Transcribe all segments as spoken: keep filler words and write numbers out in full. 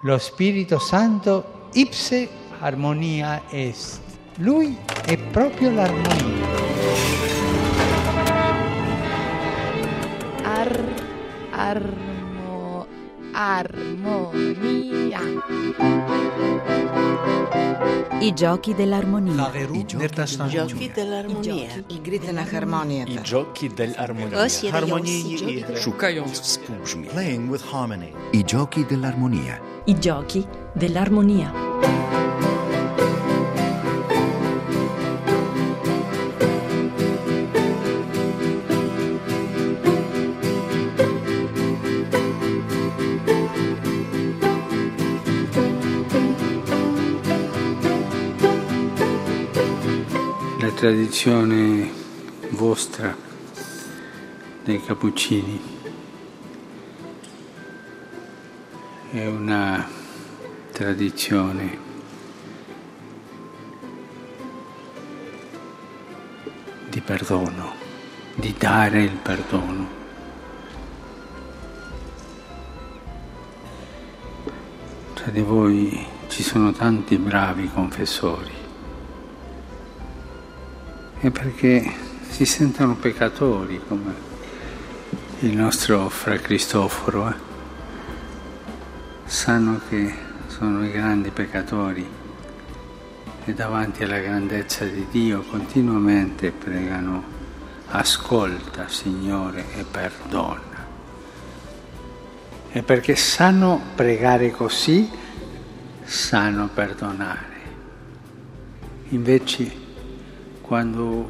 lo Spirito Santo ipse armonia est. Lui è proprio l'armonia. Ar, armo, armonia. I giochi dell'armonia. I giochi dell'armonia. Игрите на хармонията. I giochi dell'armonia. Szukając współbrzmi. Playing with harmony. I giochi dell'armonia. I giochi dell'armonia. La tradizione vostra dei Cappuccini è una tradizione di perdono, di dare il perdono. Tra di voi ci sono tanti bravi confessori. È perché si sentono peccatori, come il nostro Fra Cristoforo, eh? Sanno che sono i grandi peccatori e davanti alla grandezza di Dio continuamente pregano: ascolta, Signore, e perdona. E perché sanno pregare così, sanno perdonare. Invece, quando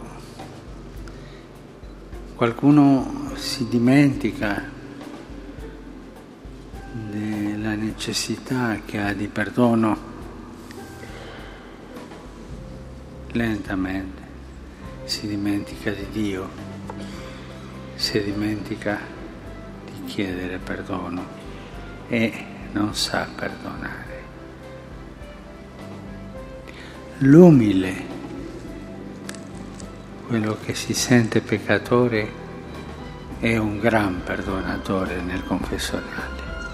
qualcuno si dimentica della necessità che ha di perdono, lentamente si dimentica di Dio, si dimentica di chiedere perdono e non sa perdonare. L'umile, quello che si sente peccatore, è un gran perdonatore nel confessionale.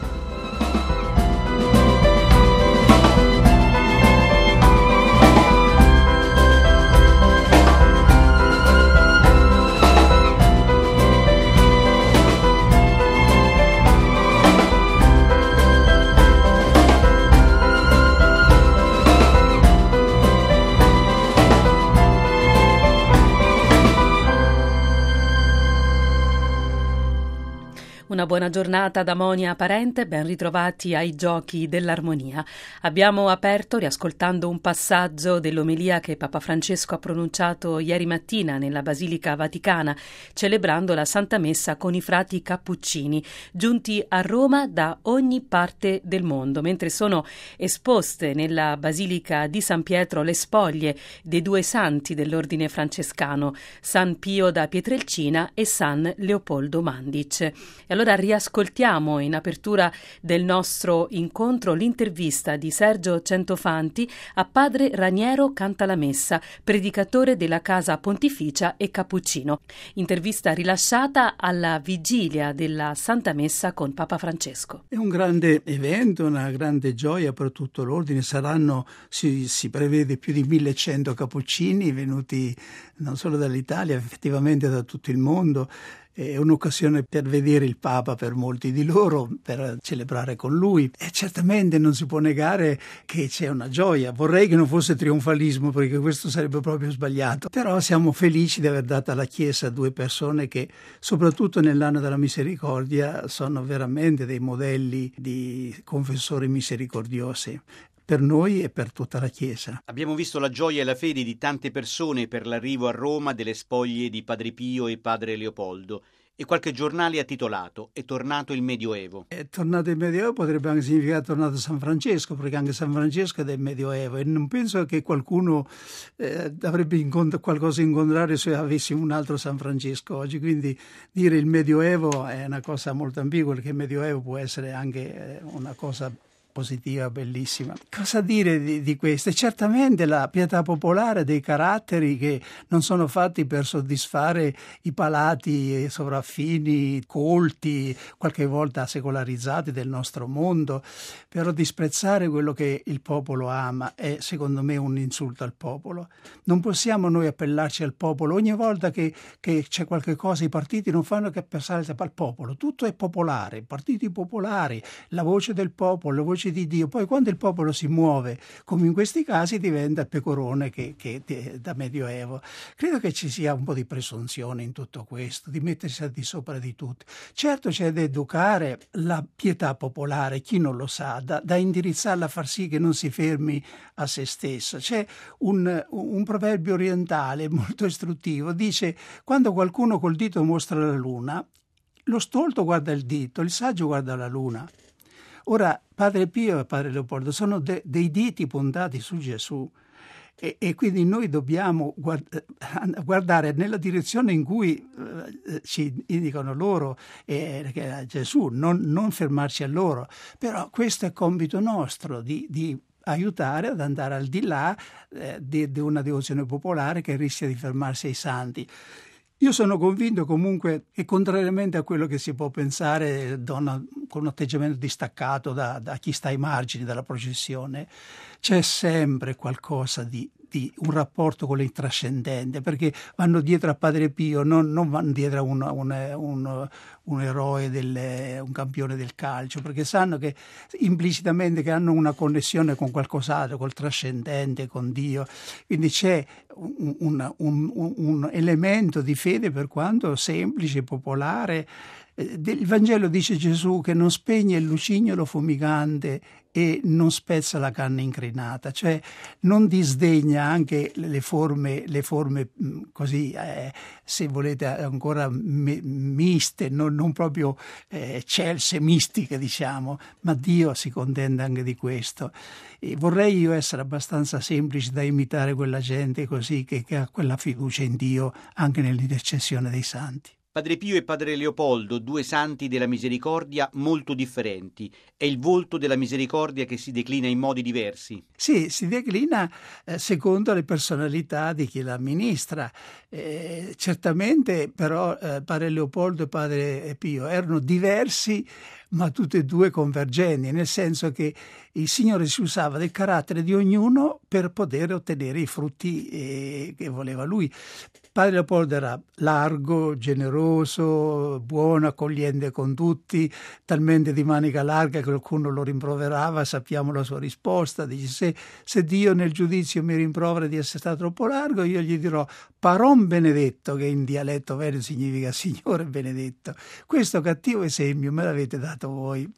Una buona giornata da Monia Parente, ben ritrovati ai Giochi dell'Armonia. Abbiamo aperto riascoltando un passaggio dell'omelia che Papa Francesco ha pronunciato ieri mattina nella Basilica Vaticana, celebrando la Santa Messa con i frati cappuccini, giunti a Roma da ogni parte del mondo, mentre sono esposte nella Basilica di San Pietro le spoglie dei due santi dell'ordine francescano, San Pio da Pietrelcina e San Leopoldo Mandic. E allora riascoltiamo in apertura del nostro incontro l'intervista di Sergio Centofanti a padre Raniero Cantalamessa, predicatore della Casa Pontificia e Cappuccino. Intervista rilasciata alla vigilia della Santa Messa con Papa Francesco. È un grande evento, una grande gioia per tutto l'ordine. Saranno, si, si prevede, più di millecento cappuccini venuti non solo dall'Italia, effettivamente da tutto il mondo. È un'occasione per vedere il Papa per molti di loro, per celebrare con lui, e certamente non si può negare che c'è una gioia. Vorrei che non fosse trionfalismo, perché questo sarebbe proprio sbagliato, però siamo felici di aver dato alla Chiesa due persone che, soprattutto nell'anno della misericordia, sono veramente dei modelli di confessori misericordiosi per noi e per tutta la Chiesa. Abbiamo visto la gioia e la fede di tante persone per l'arrivo a Roma delle spoglie di Padre Pio e Padre Leopoldo, e qualche giornale ha titolato «È tornato il Medioevo». È tornato il Medioevo potrebbe anche significare tornato San Francesco, perché anche San Francesco è del Medioevo, e non penso che qualcuno eh, avrebbe incont- qualcosa in contrario se avessimo un altro San Francesco oggi. Quindi dire il Medioevo è una cosa molto ambigua, perché il Medioevo può essere anche eh, una cosa diapositiva bellissima. Cosa dire di, di queste? Certamente la pietà popolare, dei caratteri che non sono fatti per soddisfare i palati sovraffini, colti, qualche volta secolarizzati del nostro mondo, però disprezzare quello che il popolo ama è secondo me un insulto al popolo. Non possiamo noi appellarci al popolo ogni volta che, che c'è qualche cosa. I partiti non fanno che pensare al popolo, tutto è popolare, partiti popolari, la voce del popolo, la voce di Dio. Poi quando il popolo si muove, come in questi casi, diventa il pecorone che, che da Medioevo. Credo che ci sia un po' di presunzione in tutto questo, di mettersi al di sopra di tutti. Certo c'è da educare la pietà popolare, chi non lo sa, da, da indirizzarla a far sì che non si fermi a se stessa. C'è un, un proverbio orientale molto istruttivo, dice: quando qualcuno col dito mostra la luna, lo stolto guarda il dito, il saggio guarda la luna. Ora, Padre Pio e Padre Leopoldo sono de, dei diti puntati su Gesù e, e quindi noi dobbiamo guard, guardare nella direzione in cui eh, ci indicano loro, eh, che era Gesù, non, non fermarci a loro. Però questo è compito nostro, di, di aiutare ad andare al di là eh, di, di una devozione popolare che rischia di fermarsi ai santi. Io sono convinto comunque che, contrariamente a quello che si può pensare donna, con un atteggiamento distaccato da, da chi sta ai margini della processione, c'è sempre qualcosa di, di un rapporto con il trascendente, perché vanno dietro a Padre Pio, non, non vanno dietro a un, un, un, un eroe, del, un campione del calcio, perché sanno che implicitamente che hanno una connessione con qualcos'altro, col trascendente, con Dio. Quindi c'è un, un, un, un elemento di fede, per quanto semplice, popolare. Il Vangelo dice Gesù che non spegne il lucignolo fumigante e non spezza la canna incrinata, cioè non disdegna anche le forme, le forme così, eh, se volete ancora me, miste, non, non proprio eh, celse, mistiche diciamo, ma Dio si contende anche di questo. E vorrei io essere abbastanza semplice da imitare quella gente così che, che ha quella fiducia in Dio anche nell'intercessione dei santi. Padre Pio e Padre Leopoldo, due santi della misericordia molto differenti. È il volto della misericordia che si declina in modi diversi? Sì, si declina eh, secondo le personalità di chi la amministra. Eh, certamente però eh, Padre Leopoldo e Padre Pio erano diversi, ma tutti e due convergenti, nel senso che il Signore si usava del carattere di ognuno per poter ottenere i frutti eh, che voleva Lui. Padre Leopoldo era largo, generoso, buono, accogliente con tutti, talmente di manica larga che qualcuno lo rimproverava, sappiamo la sua risposta, dice: se, se Dio nel giudizio mi rimprovera di essere stato troppo largo, io gli dirò paron benedetto, che in dialetto veneto significa Signore benedetto. Questo cattivo esempio me l'avete dato voi.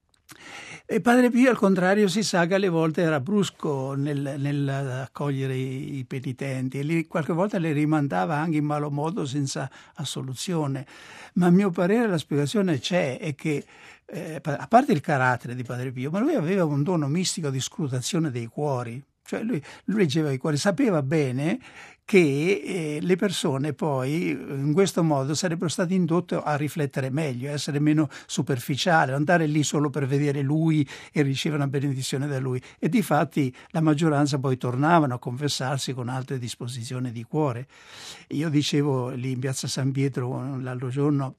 E Padre Pio, al contrario, si sa che alle volte era brusco nel, nel accogliere i, i penitenti e li, qualche volta li rimandava anche in malo modo, senza assoluzione. Ma a mio parere la spiegazione c'è, è che eh, a parte il carattere di Padre Pio, ma lui aveva un dono mistico di scrutazione dei cuori. Cioè lui, lui leggeva i cuori, sapeva bene che eh, le persone poi in questo modo sarebbero state indotte a riflettere meglio, a essere meno superficiali, andare lì solo per vedere lui e ricevere una benedizione da lui. E difatti la maggioranza poi tornavano a confessarsi con altre disposizioni di cuore. Io dicevo lì in piazza San Pietro l'altro giorno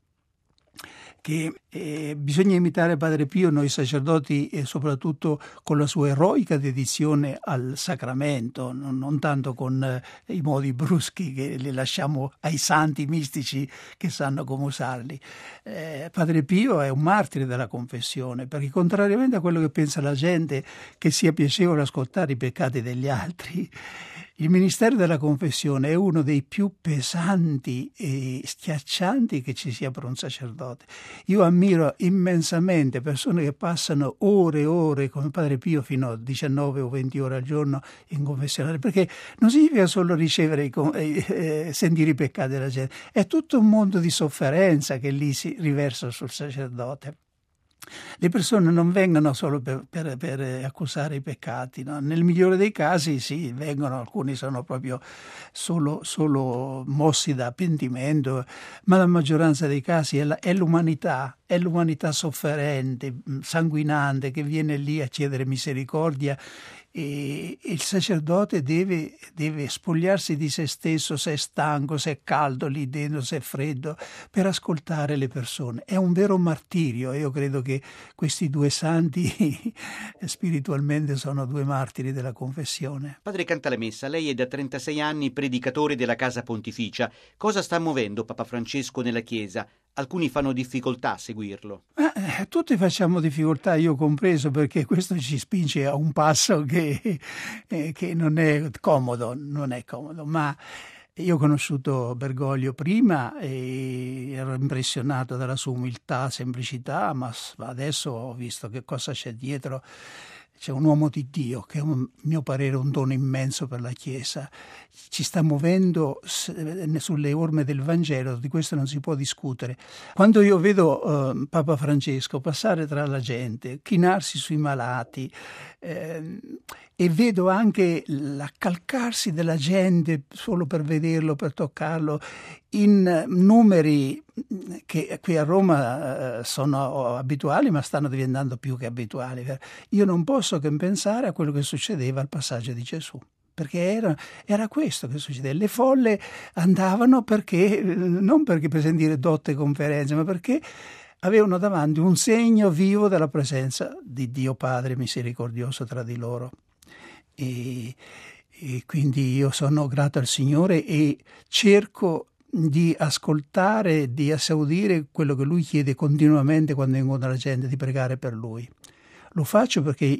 che eh, bisogna imitare Padre Pio, noi sacerdoti, e soprattutto con la sua eroica dedizione al sacramento, non, non tanto con eh, i modi bruschi che li lasciamo ai santi mistici che sanno come usarli. Eh, Padre Pio è un martire della confessione, perché contrariamente a quello che pensa la gente, che sia piacevole ascoltare i peccati degli altri, il ministero della confessione è uno dei più pesanti e schiaccianti che ci sia per un sacerdote. Io ammiro immensamente persone che passano ore e ore come Padre Pio, fino a diciannove o venti ore al giorno in confessionale, perché non significa solo ricevere i, eh, sentire i peccati della gente, è tutto un mondo di sofferenza che lì si riversa sul sacerdote. Le persone non vengono solo per, per, per accusare i peccati, no? Nel migliore dei casi sì, vengono, alcuni sono proprio solo, solo mossi da pentimento, ma la maggioranza dei casi è, la, è l'umanità è l'umanità sofferente, sanguinante, che viene lì a chiedere misericordia, e il sacerdote deve, deve spogliarsi di se stesso, se è stanco, se è caldo lì dentro, se è freddo, per ascoltare le persone. È un vero martirio. Io credo che questi due santi spiritualmente sono due martiri della confessione. Padre Cantalamessa, lei è da trentasei anni predicatore della Casa Pontificia. Cosa sta muovendo Papa Francesco nella Chiesa? Alcuni fanno difficoltà a seguirlo. Eh, tutti facciamo difficoltà, io compreso, perché questo ci spinge a un passo che, eh, che non è comodo, non è comodo, ma io ho conosciuto Bergoglio prima e ero impressionato dalla sua umiltà, semplicità, ma adesso ho visto che cosa c'è dietro. C'è un uomo di Dio che è, a mio parere, un dono immenso per la Chiesa. Ci sta muovendo sulle orme del Vangelo, di questo non si può discutere. Quando io vedo uh, Papa Francesco passare tra la gente, chinarsi sui malati, eh, e vedo anche l'accalcarsi della gente solo per vederlo, per toccarlo, in numeri che qui a Roma sono abituali, ma stanno diventando più che abituali. Io non posso che pensare a quello che succedeva al passaggio di Gesù, perché era, era questo che succedeva. Le folle andavano perché, non perché per sentire dotte conferenze, ma perché avevano davanti un segno vivo della presenza di Dio Padre misericordioso tra di loro. E, e quindi io sono grato al Signore e cerco di ascoltare, di esaudire quello che Lui chiede continuamente quando incontra la gente, di pregare per Lui. Lo faccio perché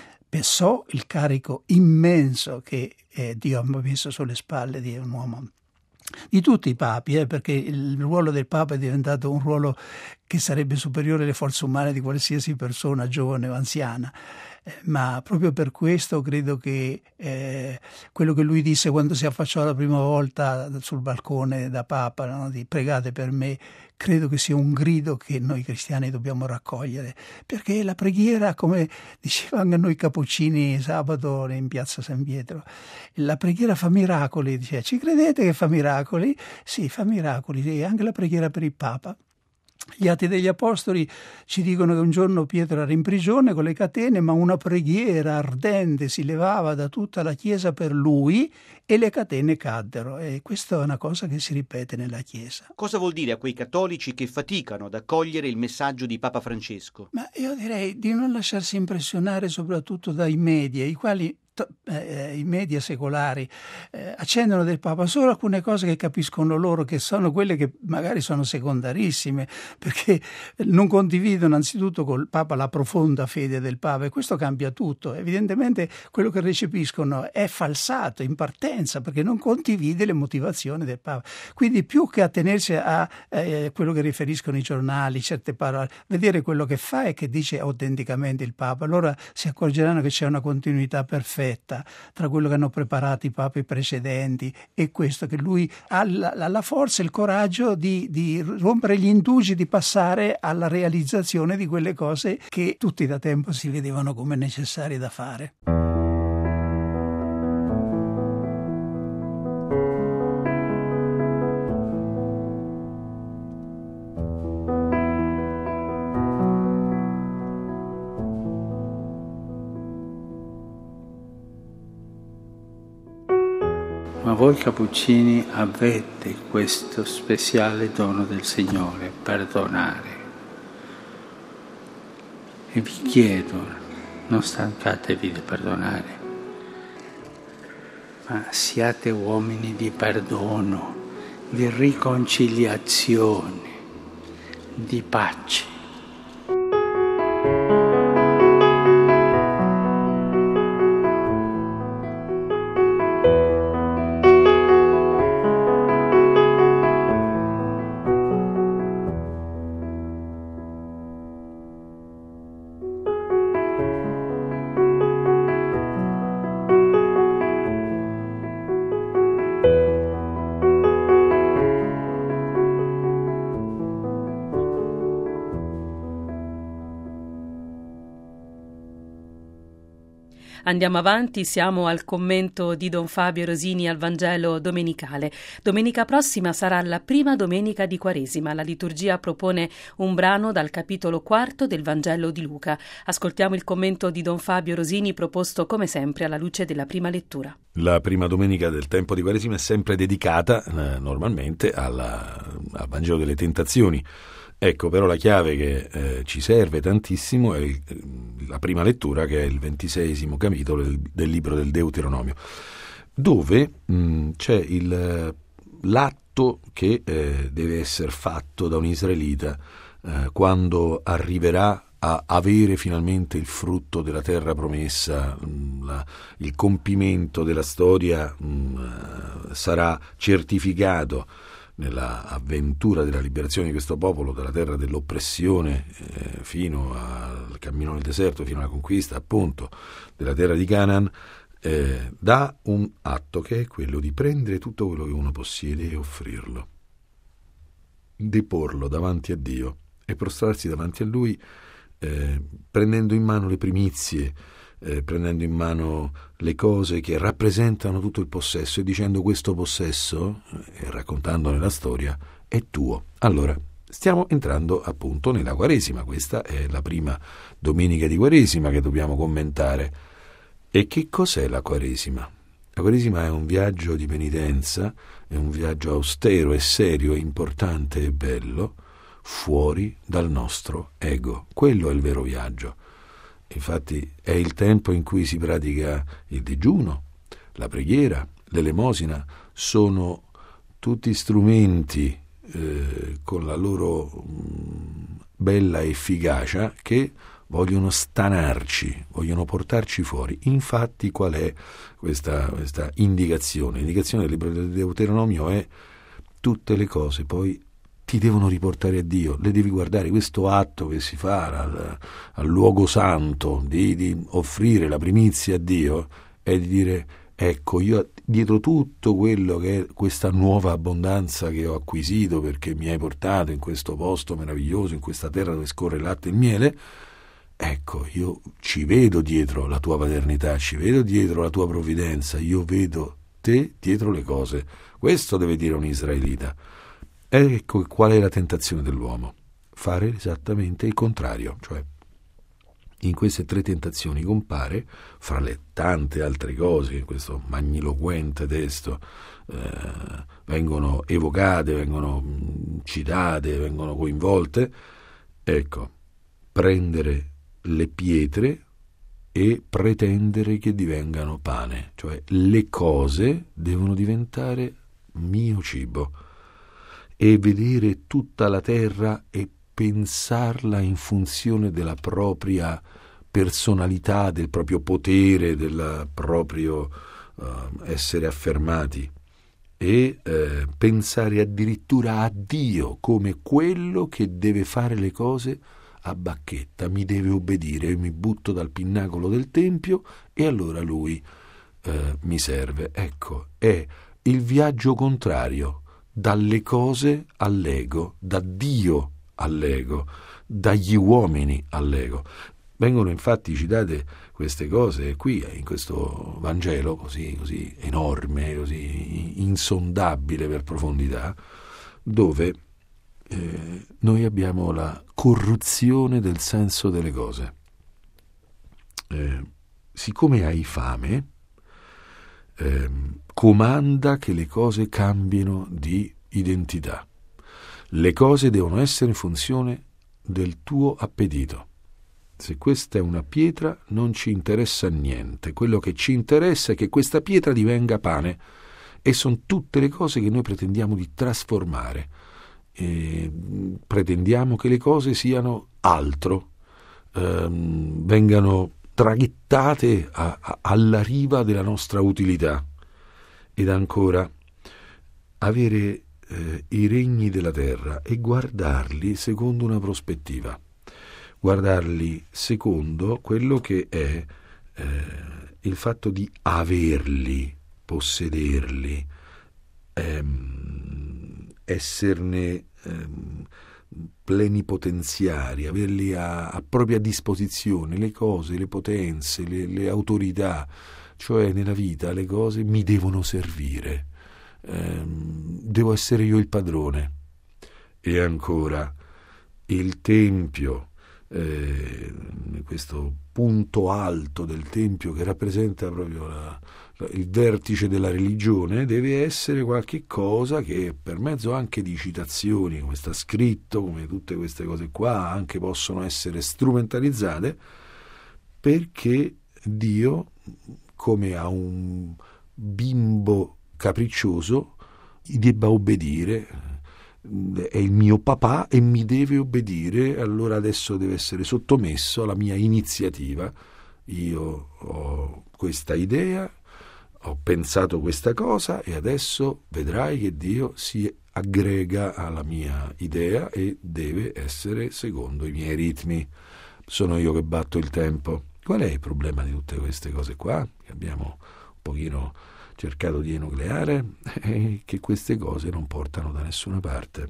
so il carico immenso che eh, Dio ha messo sulle spalle di un uomo, di tutti i papi, eh, perché il ruolo del Papa è diventato un ruolo che sarebbe superiore alle forze umane di qualsiasi persona, giovane o anziana. Eh, ma proprio per questo credo che eh, quello che lui disse quando si affacciò la prima volta sul balcone da Papa, no? Di pregate per me, credo che sia un grido che noi cristiani dobbiamo raccogliere, perché la preghiera, come dicevano noi cappuccini sabato in piazza San Pietro, la preghiera fa miracoli. Dice, ci credete che fa miracoli? Sì, fa miracoli, e anche la preghiera per il Papa. Gli Atti degli Apostoli ci dicono che un giorno Pietro era in prigione con le catene, ma una preghiera ardente si levava da tutta la Chiesa per lui e le catene caddero. E questa è una cosa che si ripete nella Chiesa. Cosa vuol dire a quei cattolici che faticano ad accogliere il messaggio di Papa Francesco? Ma io direi di non lasciarsi impressionare soprattutto dai media, i quali Eh, i media secolari eh, accendono del Papa solo alcune cose che capiscono loro, che sono quelle che magari sono secondarissime, perché non condividono anzitutto col Papa la profonda fede del Papa, e questo cambia tutto. Evidentemente quello che recepiscono è falsato in partenza, perché non condivide le motivazioni del Papa. Quindi più che attenersi a eh, quello che riferiscono i giornali, certe parole, vedere quello che fa e che dice autenticamente il Papa, allora si accorgeranno che c'è una continuità perfetta tra quello che hanno preparato i papi precedenti e questo, che lui ha la, la forza e il coraggio di, di rompere gli indugi, di passare alla realizzazione di quelle cose che tutti da tempo si vedevano come necessarie da fare. Ma voi cappuccini avete questo speciale dono del Signore, perdonare. E vi chiedo, non stancatevi di perdonare, ma siate uomini di perdono, di riconciliazione, di pace. Andiamo avanti, siamo al commento di Don Fabio Rosini al Vangelo domenicale. Domenica prossima sarà la prima domenica di Quaresima. La liturgia propone un brano dal capitolo quarto del Vangelo di Luca. Ascoltiamo il commento di Don Fabio Rosini, proposto come sempre alla luce della prima lettura. La prima domenica del tempo di Quaresima è sempre dedicata eh, normalmente alla, al Vangelo delle Tentazioni. Ecco, però la chiave che eh, ci serve tantissimo è il, la prima lettura, che è il ventiseiesimo capitolo del, del libro del Deuteronomio, dove mh, c'è il, l'atto che eh, deve essere fatto da un israelita eh, quando arriverà a avere finalmente il frutto della terra promessa, mh, la, il compimento della storia mh, sarà certificato nella avventura della liberazione di questo popolo dalla terra dell'oppressione eh, fino al cammino nel deserto, fino alla conquista appunto della terra di Canaan, eh, da un atto che è quello di prendere tutto quello che uno possiede e offrirlo, deporlo davanti a Dio e prostrarsi davanti a Lui, eh, prendendo in mano le primizie, Eh, prendendo in mano le cose che rappresentano tutto il possesso e dicendo: questo possesso, e eh, raccontandone la storia, è tuo. Allora, stiamo entrando appunto nella Quaresima. Questa è la prima domenica di Quaresima che dobbiamo commentare. E che cos'è la Quaresima? La Quaresima è un viaggio di penitenza, è un viaggio austero e serio, importante e bello, fuori dal nostro ego. Quello è il vero viaggio. Infatti è il tempo in cui si pratica il digiuno, la preghiera, l'elemosina, sono tutti strumenti eh, con la loro mh, bella efficacia che vogliono stanarci, vogliono portarci fuori. Infatti qual è questa, questa indicazione? L'indicazione del libro del Deuteronomio è: tutte le cose poi ti devono riportare a Dio, le devi guardare. Questo atto che si fa al, al luogo santo di, di offrire la primizia a Dio è di dire: ecco, io dietro tutto quello che è questa nuova abbondanza che ho acquisito perché mi hai portato in questo posto meraviglioso, in questa terra dove scorre il latte e il miele, ecco, io ci vedo dietro la tua paternità, ci vedo dietro la tua provvidenza, io vedo te dietro le cose. Questo deve dire un israelita. Ecco qual è la tentazione dell'uomo: fare esattamente il contrario. Cioè, in queste tre tentazioni compare, fra le tante altre cose, in questo magniloquente testo eh, vengono evocate, vengono citate, vengono coinvolte, ecco, prendere le pietre e pretendere che divengano pane. Cioè, le cose devono diventare mio cibo, e vedere tutta la terra e pensarla in funzione della propria personalità, del proprio potere, del proprio uh, essere affermati, e uh, pensare addirittura a Dio come quello che deve fare le cose a bacchetta, mi deve obbedire, io mi butto dal pinnacolo del Tempio e allora Lui uh, mi serve. Ecco, è il viaggio contrario dalle cose all'ego, da Dio all'ego, dagli uomini all'ego. Vengono infatti citate queste cose qui in questo Vangelo così, così enorme, così insondabile per profondità, dove eh, noi abbiamo la corruzione del senso delle cose. Eh, siccome hai fame, eh, comanda che le cose cambino di identità. Le cose devono essere in funzione del tuo appetito. Se questa è una pietra non ci interessa niente, quello che ci interessa è che questa pietra divenga pane, e sono tutte le cose che noi pretendiamo di trasformare. E pretendiamo che le cose siano altro, ehm, vengano traghettate a, a, alla riva della nostra utilità. Ed ancora, avere eh, i regni della terra e guardarli secondo una prospettiva, guardarli secondo quello che è eh, il fatto di averli, possederli, ehm, esserne ehm, plenipotenziari, averli a, a propria disposizione, le cose, le potenze, le, le autorità, cioè nella vita le cose mi devono servire, ehm, devo essere io il padrone. E ancora il Tempio, eh, questo punto alto del Tempio che rappresenta proprio la, la, il vertice della religione, deve essere qualche cosa che per mezzo anche di citazioni, come sta scritto, come tutte queste cose qua, anche possono essere strumentalizzate, perché Dio, come a un bimbo capriccioso, gli debba obbedire. È il mio papà e mi deve obbedire, allora adesso deve essere sottomesso alla mia iniziativa. Io ho questa idea, ho pensato questa cosa e adesso vedrai che Dio si aggrega alla mia idea e deve essere secondo i miei ritmi. Sono io che batto il tempo. Qual è il problema di tutte queste cose qua che abbiamo un pochino cercato di enucleare? È che queste cose non portano da nessuna parte,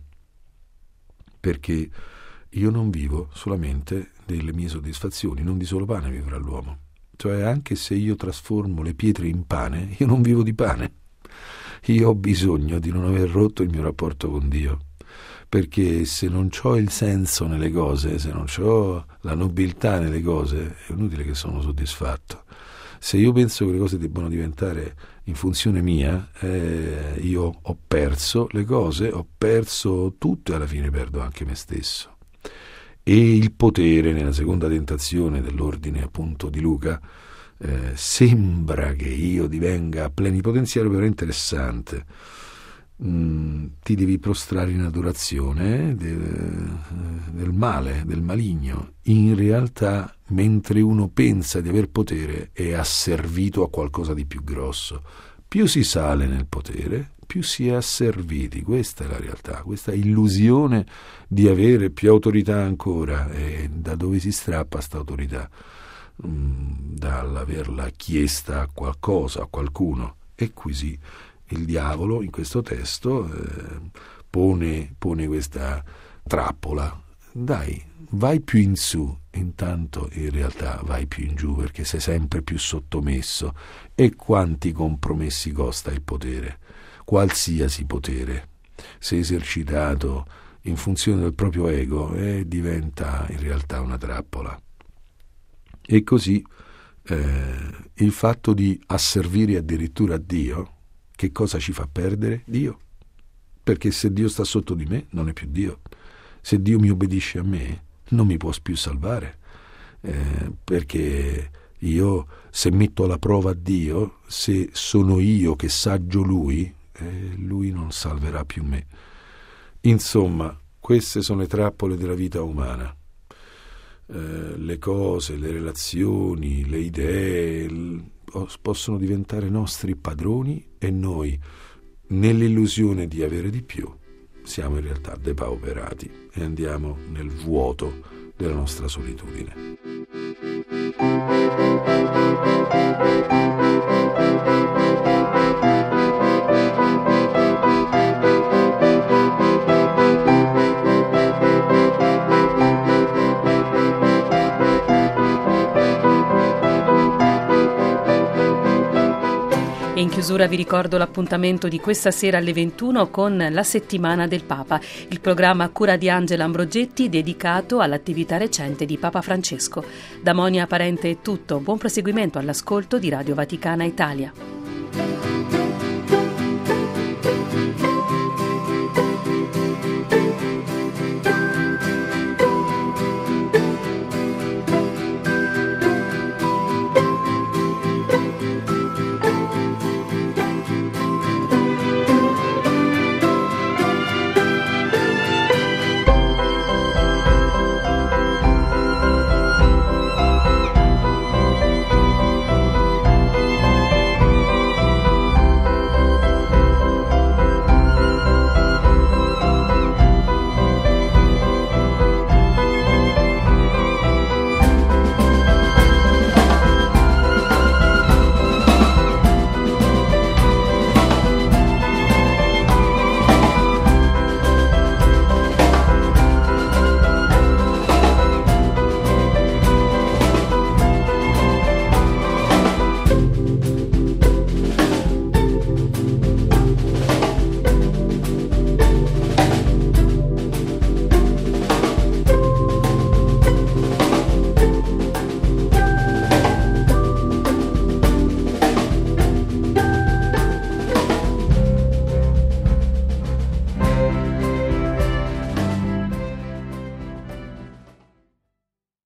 perché io non vivo solamente delle mie soddisfazioni, non di solo pane vivrà l'uomo. Cioè, anche se io trasformo le pietre in pane, io non vivo di pane. Io ho bisogno di non aver rotto il mio rapporto con Dio, perché se non c'ho il senso nelle cose, se non c'ho la nobiltà nelle cose, è inutile che sono soddisfatto. Se io penso che le cose debbano diventare in funzione mia, eh, io ho perso le cose, ho perso tutto e alla fine perdo anche me stesso. E il potere, nella seconda tentazione dell'ordine appunto di Luca, eh, sembra che io divenga plenipotenziario, però è interessante. Mm, ti devi prostrare in adorazione del, del male, del maligno. In realtà, mentre uno pensa di aver potere, è asservito a qualcosa di più grosso. Più si sale nel potere, più si è asserviti. Questa è la realtà, questa illusione di avere più autorità ancora. E da dove si strappa sta autorità? Mm, dall'averla chiesta a qualcosa, a qualcuno. E così il diavolo in questo testo eh, pone, pone questa trappola. Dai, vai più in su, intanto in realtà vai più in giù, perché sei sempre più sottomesso. E quanti compromessi costa il potere, qualsiasi potere, se esercitato in funzione del proprio ego, eh, diventa in realtà una trappola. E così eh, il fatto di asservire addirittura a Dio, che cosa ci fa perdere? Dio. Perché se Dio sta sotto di me, non è più Dio. Se Dio mi obbedisce a me, non mi può più salvare. Eh, perché io, se metto alla prova Dio, se sono io che saggio Lui, eh, Lui non salverà più me. Insomma, queste sono le trappole della vita umana. Eh, le cose, le relazioni, le idee l- possono diventare nostri padroni e noi, nell'illusione di avere di più, siamo in realtà depauperati e andiamo nel vuoto della nostra solitudine. In chiusura vi ricordo l'appuntamento di questa sera alle ventuno con La Settimana del Papa, il programma a cura di Angela Ambrogetti dedicato all'attività recente di Papa Francesco. Da Monia Parente è tutto, buon proseguimento all'ascolto di Radio Vaticana Italia.